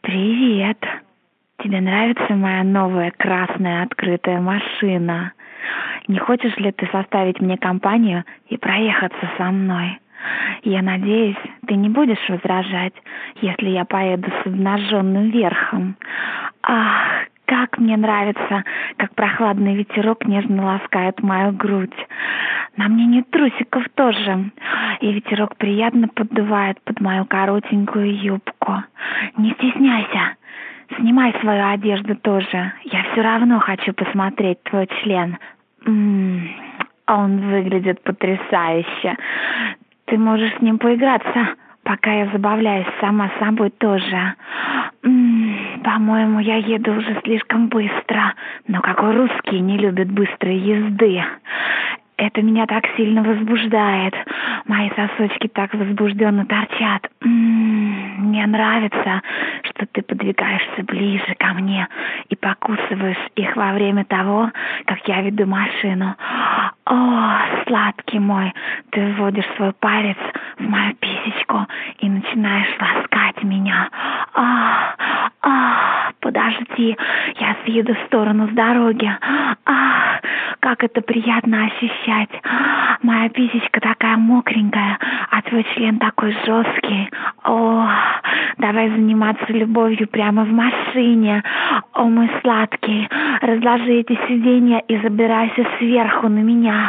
Привет! Тебе нравится моя новая красная открытая машина? Не хочешь ли ты составить мне компанию и проехаться со мной? Я надеюсь, ты не будешь возражать, если я поеду с обнаженным верхом. Ах, как мне нравится, как прохладный ветерок нежно ласкает мою грудь. На мне нет трусиков тоже, и ветерок приятно поддувает под мою коротенькую юбку. Не стесняйся, снимай свою одежду тоже. Я все равно хочу посмотреть твой член. Он выглядит потрясающе. Ты можешь с ним поиграться, пока я забавляюсь сама собой тоже. По-моему, я еду уже слишком быстро. Но какой русский не любит быстрой езды? Это меня так сильно возбуждает. Мои сосочки так возбужденно торчат. Мне нравится, что ты подвигаешься ближе ко мне и покусываешь их во время того, как я веду машину. О, сладкий мой, ты вводишь свой палец в мою писечку и начинаешь ласкать меня. Подожди, я съеду в сторону с дороги. Как это приятно ощущать. Моя писечка такая мокренькая, а твой член такой жесткий. Давай заниматься любовью прямо в машине. О, мой сладкий, разложи эти сиденья и забирайся сверху на меня.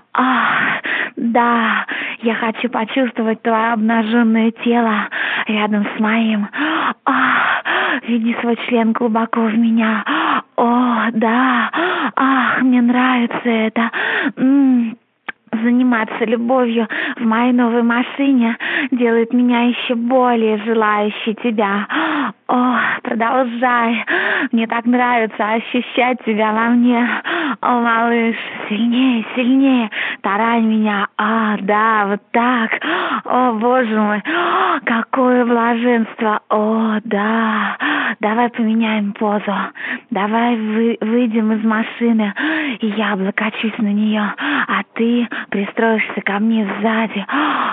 Да, я хочу почувствовать твое обнаженное тело рядом с моим. Веди свой член глубоко в меня. О, да. Мне нравится это. Заниматься любовью в моей новой машине делает меня еще более желающей тебя. Продолжай. Мне так нравится ощущать тебя во мне. О, малыш, сильнее, сильнее. Тарань меня. Да, вот так. О, боже мой, какое блаженство. О, да. Давай поменяем позу. Давай выйдем из машины, и я облокочусь на нее, а ты пристроишься ко мне сзади.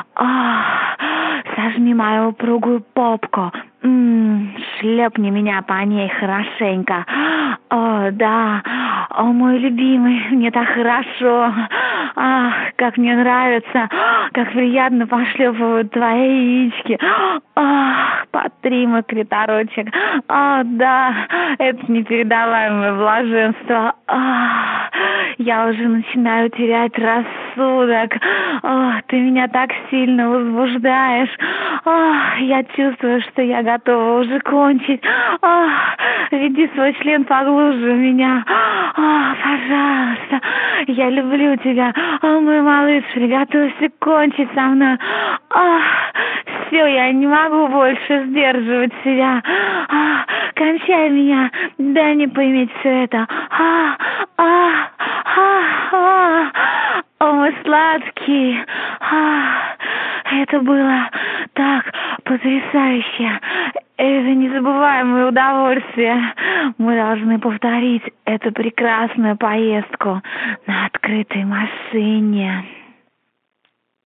Сожми мою упругую попку. Шлепни меня по ней хорошенько. О, да. О, мой любимый, мне так хорошо. Как мне нравится, как приятно пошлепывают твои яички. Потри мой клиторочек. Да, это непередаваемое блаженство. Я уже начинаю терять рассудок. Ты меня так сильно возбуждаешь. Я чувствую, что я готова уже кончить. Веди свой член поглубже в меня. Пожалуйста, я люблю тебя. Мой малыш, приготовься кончить со мной. Все, я не могу больше сдерживать себя. Кончай меня, дай мне поиметь все это. О, мой сладкий. Это было так потрясающе. Это незабываемое удовольствие. Мы должны повторить эту прекрасную поездку на открытой машине.